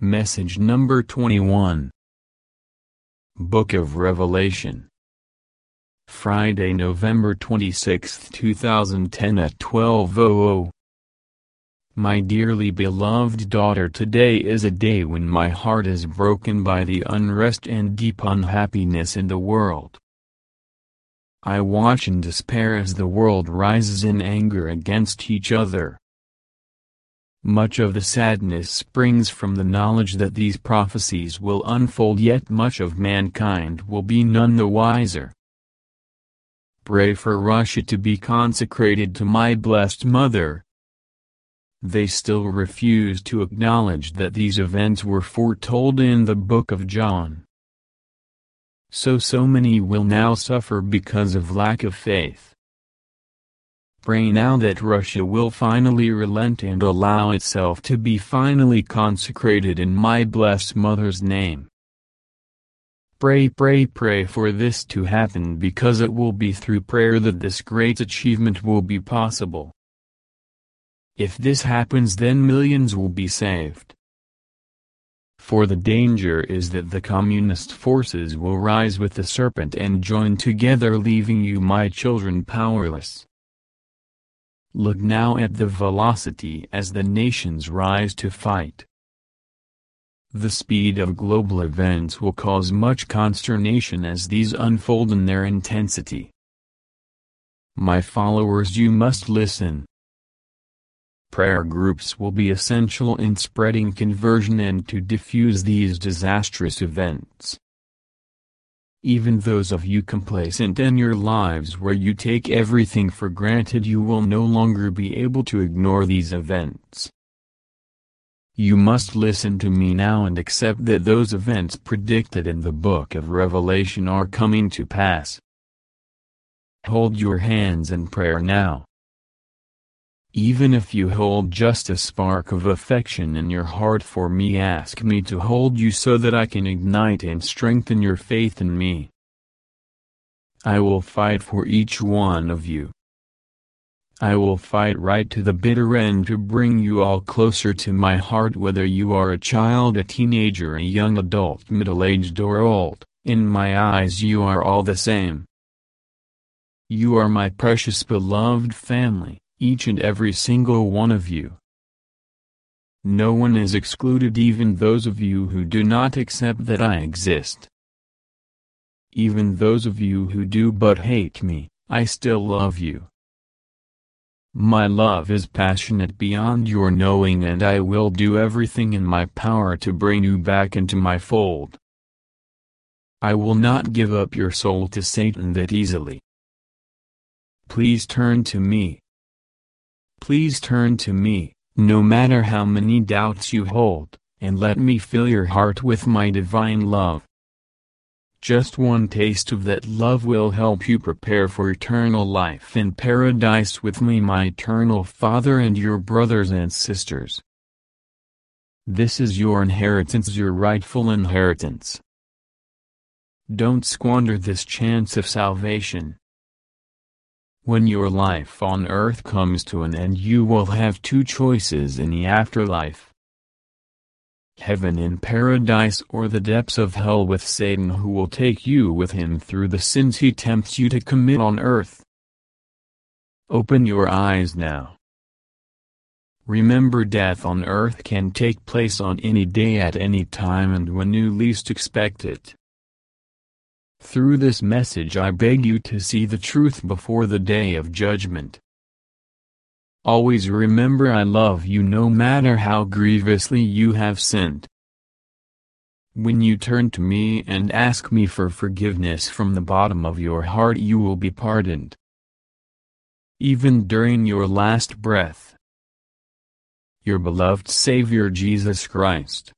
Message number 21. Book of Revelation. Friday, November 26, 2010 at 12:00. My dearly beloved daughter, today is a day when my heart is broken by the unrest and deep unhappiness in the world. I watch in despair as the world rises in anger against each other. Much of the sadness springs from the knowledge that these prophecies will unfold, yet much of mankind will be none the wiser. Pray for Russia to be consecrated to my blessed mother. They still refuse to acknowledge that these events were foretold in the book of John. So many will now suffer because of lack of faith. Pray now that Russia will finally relent and allow itself to be finally consecrated in my blessed mother's name. Pray for this to happen, because it will be through prayer that this great achievement will be possible. If this happens, then millions will be saved. For the danger is that the communist forces will rise with the serpent and join together, leaving you, my children, powerless. Look now at the velocity as the nations rise to fight. The speed of global events will cause much consternation as these unfold in their intensity. My followers, you must listen. Prayer groups will be essential in spreading conversion and to diffuse these disastrous events. Even those of you complacent in your lives, where you take everything for granted, you will no longer be able to ignore these events. You must listen to me now and accept that those events predicted in the book of Revelation are coming to pass. Hold your hands in prayer now. Even if you hold just a spark of affection in your heart for me, ask me to hold you so that I can ignite and strengthen your faith in me. I will fight for each one of you. I will fight right to the bitter end to bring you all closer to my heart, whether you are a child, a teenager, a young adult, middle-aged or old. In my eyes you are all the same. You are my precious beloved family, each and every single one of you. No one is excluded, even those of you who do not accept that I exist. Even those of you who do but hate me, I still love you. My love is passionate beyond your knowing, and I will do everything in my power to bring you back into my fold. I will not give up your soul to Satan that easily. Please turn to me. Please turn to me, no matter how many doubts you hold, and let me fill your heart with my divine love. Just one taste of that love will help you prepare for eternal life in paradise with me, my eternal Father, and your brothers and sisters. This is your inheritance, your rightful inheritance. Don't squander this chance of salvation. When your life on earth comes to an end, you will have two choices in the afterlife: heaven in paradise, or the depths of hell with Satan, who will take you with him through the sins he tempts you to commit on earth. Open your eyes now. Remember, death on earth can take place on any day, at any time, and when you least expect it. Through this message I beg you to see the truth before the day of judgment. Always remember, I love you no matter how grievously you have sinned. When you turn to me and ask me for forgiveness from the bottom of your heart, you will be pardoned. Even during your last breath. Your beloved Savior Jesus Christ.